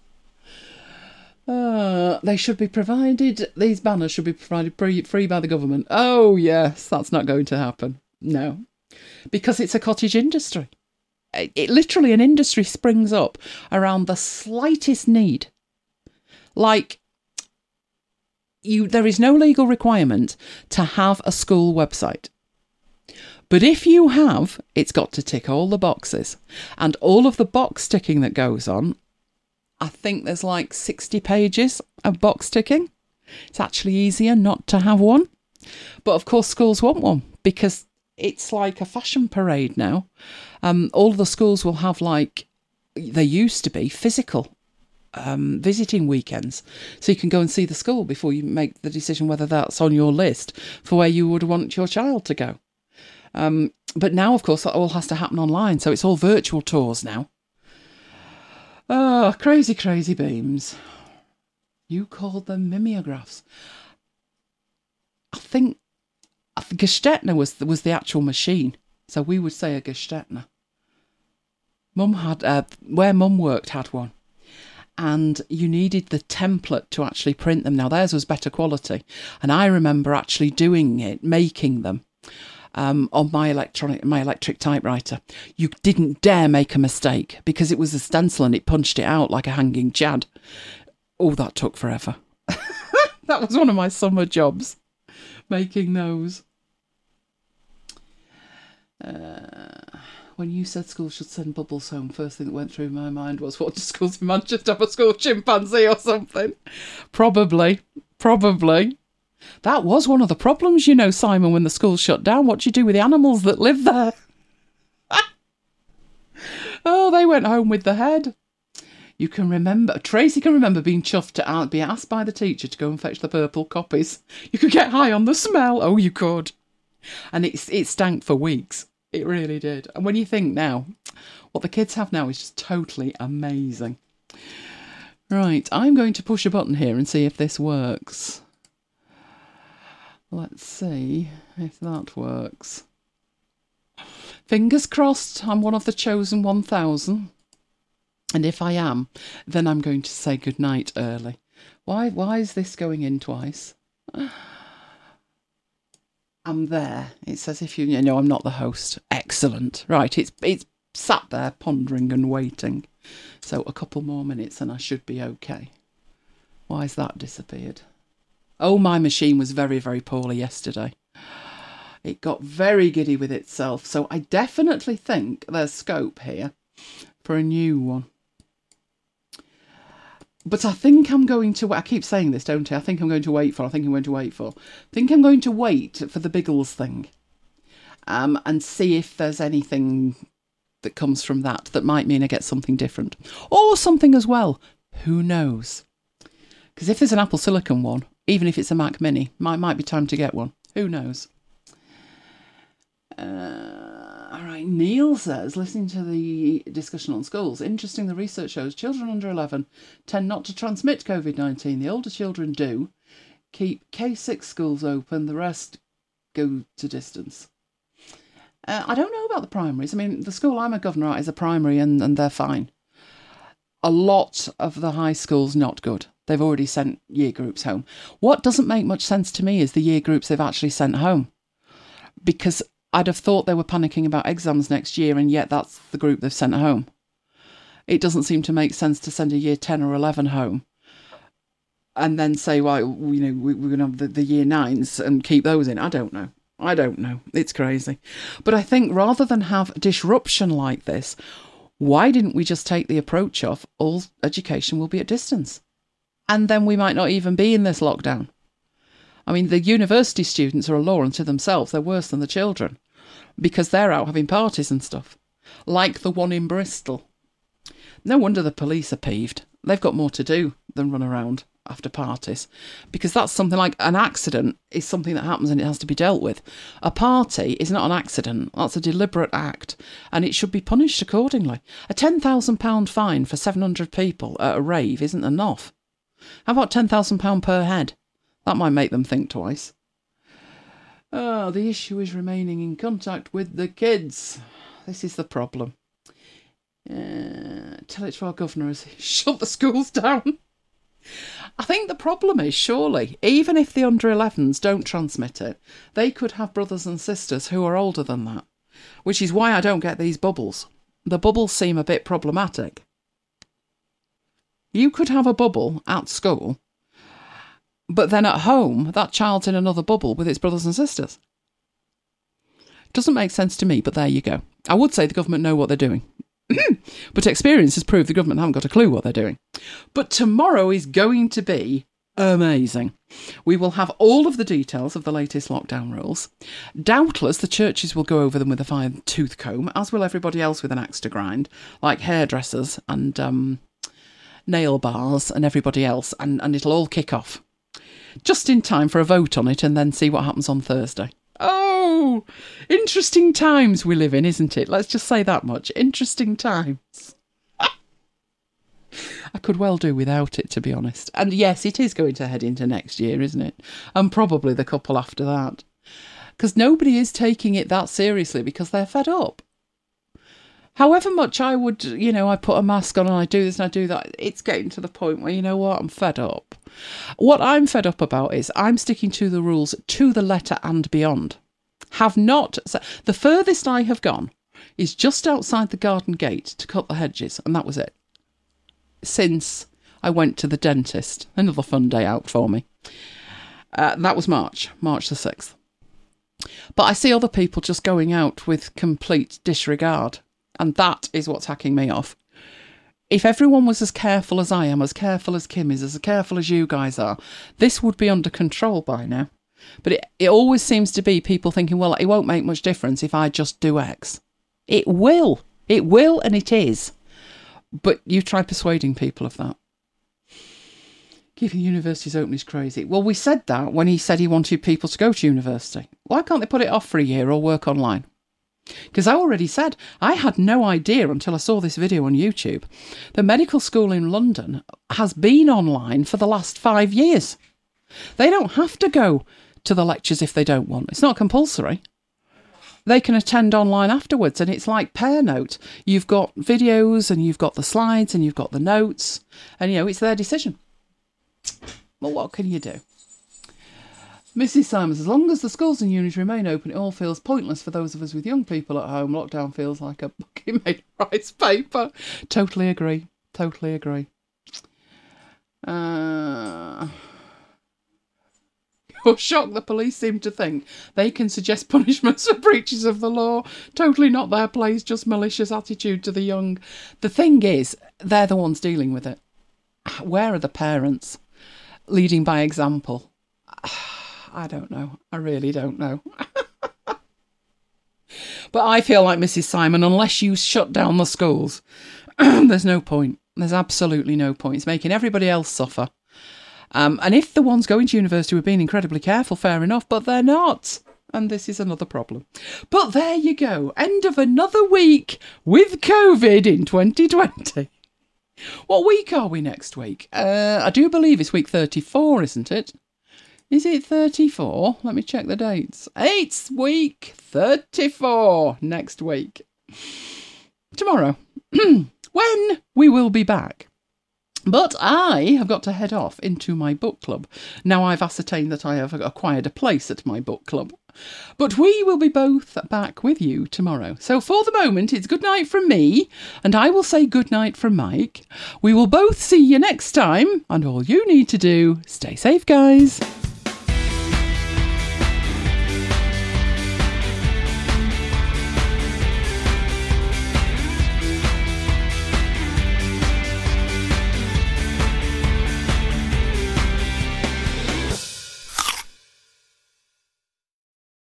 Uh, they should be provided, these banners should be provided pre- free by the government. Oh, yes, that's not going to happen. No. Because it's a cottage industry. It, it literally, an industry springs up around the slightest need. Like, you, there is no legal requirement to have a school website. But if you have, it's got to tick all the boxes. And all of the box ticking that goes on, I think there's like sixty pages of box ticking. It's actually easier not to have one. But of course, schools want one because it's like a fashion parade now. Um, all of the schools will have, like, they used to be, physical um, visiting weekends. So you can go and see the school before you make the decision whether that's on your list for where you would want your child to go. Um, but now, of course, that all has to happen online. So it's all virtual tours now. Oh, crazy, crazy beams. You called them mimeographs. I think A Gestetner was was the actual machine, so we would say a Gestetner. Mum had uh, where Mum worked had one, and you needed the template to actually print them. Now theirs was better quality, and I remember actually doing it, making them um, on my electronic my electric typewriter. You didn't dare make a mistake because it was a stencil and it punched it out like a hanging chad. Oh, that took forever. That was one of my summer jobs. Making those. Uh, when you said schools should send bubbles home, first thing that went through my mind was, what do schools in Manchester have, a school chimpanzee or something? Probably. Probably. That was one of the problems, you know, Simon, when the school shut down. What do you do with the animals that live there? Oh, they went home with the head. You can remember, Tracy can remember being chuffed to be asked by the teacher to go and fetch the purple copies. You could get high on the smell. Oh, you could. And it, it stank for weeks. It really did. And when you think now, what the kids have now is just totally amazing. Right, I'm going to push a button here and see if this works. Let's see if that works. Fingers crossed I'm one of the chosen one thousand. And if I am, then I'm going to say goodnight early. Why Why is this going in twice? I'm there. It says if you... You know, I'm not the host. Excellent. Right, it's it's sat there pondering and waiting. So a couple more minutes and I should be okay. Why's that disappeared? Oh, my machine was very, very poorly yesterday. It got very giddy with itself. So I definitely think there's scope here for a new one. But I think I'm going to... I keep saying this, don't I? I think I'm going to wait for... I think I'm going to wait for... I think I'm going to wait for the Biggles thing. Um, and see if there's anything that comes from that that might mean I get something different. Or something as well. Who knows? Because if there's an Apple Silicon one, even if it's a Mac Mini, might might be time to get one. Who knows? Uh, all right. Right, Neil says, listening to the discussion on schools, interesting the research shows children under eleven tend not to transmit COVID nineteen. The older children do. Keep K six schools open, the rest go to distance. Uh, I don't know about the primaries. I mean, the school I'm a governor at is a primary and, and they're fine. A lot of the high schools, not good. They've already sent year groups home. What doesn't make much sense to me is the year groups they've actually sent home. Because I'd have thought they were panicking about exams next year, and yet that's the group they've sent home. It doesn't seem to make sense to send a year ten or eleven home and then say, well, you know, we're going to have the, the year nines and keep those in. I don't know. I don't know. It's crazy. But I think rather than have disruption like this, why didn't we just take the approach of all education will be at distance? And then we might not even be in this lockdown. I mean, the university students are a law unto themselves. They're worse than the children because they're out having parties and stuff, like the one in Bristol. No wonder the police are peeved. They've got more to do than run around after parties, because that's something like an accident is something that happens and it has to be dealt with. A party is not an accident. That's a deliberate act and it should be punished accordingly. A ten thousand pounds fine for seven hundred people at a rave isn't enough. How about ten thousand pounds per head? That might make them think twice. Oh, the issue is remaining in contact with the kids. This is the problem. Uh, tell it to our governor as he shut the schools down. I think the problem is, surely, even if the under elevens don't transmit it, they could have brothers and sisters who are older than that, which is why I don't get these bubbles. The bubbles seem a bit problematic. You could have a bubble at school, but then at home, that child's in another bubble with its brothers and sisters. Doesn't make sense to me, but there you go. I would say the government know what they're doing. But experience has proved the government haven't got a clue what they're doing. But tomorrow is going to be amazing. We will have all of the details of the latest lockdown rules. Doubtless the churches will go over them with a fine tooth comb, as will everybody else with an axe to grind, like hairdressers and um, nail bars and everybody else, and, and it'll all kick off. Just in time for a vote on it and then see what happens on Thursday. Oh, interesting times we live in, isn't it? Let's just say that much. Interesting times. I could well do without it, to be honest. And yes, it is going to head into next year, isn't it? And probably the couple after that. Because nobody is taking it that seriously because they're fed up. However much I would, you know, I put a mask on and I do this and I do that, it's getting to the point where, you know what, I'm fed up. What I'm fed up about is I'm sticking to the rules to the letter and beyond. Have not, the furthest I have gone is just outside the garden gate to cut the hedges, and that was it. Since I went to the dentist, another fun day out for me. Uh, that was March, March the sixth. But I see other people just going out with complete disregard. And that is what's hacking me off. If everyone was as careful as I am, as careful as Kim is, as careful as you guys are, this would be under control by now. But it, it always seems to be people thinking, well, it won't make much difference if I just do X. It will. It will and it is. But you try persuading people of that. Keeping universities open is crazy. Well, we said that when he said he wanted people to go to university. Why can't they put it off for a year or work online? Because I already said, I had no idea until I saw this video on YouTube. The medical school in London has been online for the last five years. They don't have to go to the lectures if they don't want. It's not compulsory. They can attend online afterwards, and it's like Pear Note. You've got videos and you've got the slides and you've got the notes, and, you know, it's their decision. Well, what can you do? Missus Simons, as long as the schools and unis remain open, it all feels pointless for those of us with young people at home. Lockdown feels like a bucket made of rice paper. Totally agree. Totally agree. Uh, you're shocked the police seem to think they can suggest punishments for breaches of the law. Totally not their place, just malicious attitude to the young. The thing is, they're the ones dealing with it. Where are the parents? Leading by example. I don't know. I really don't know. But I feel like Missus Simon, unless you shut down the schools, there's no point. There's absolutely no point. It's making everybody else suffer. Um, and if the ones going to university were being incredibly careful, fair enough, but they're not. and this is another problem. But there you go. End of another week with COVID in twenty twenty. What week are we next week? Uh, I do believe it's week thirty-four, isn't it? Is it thirty-four? Let me check the dates. It's week thirty-four next week. Tomorrow. When we will be back. But I have got to head off into my book club. Now I've ascertained that I have acquired a place at my book club. But we will be both back with you tomorrow. So for the moment, it's good night from me, and I will say good night from Mike. We will both see you next time, and all you need to do, stay safe, guys.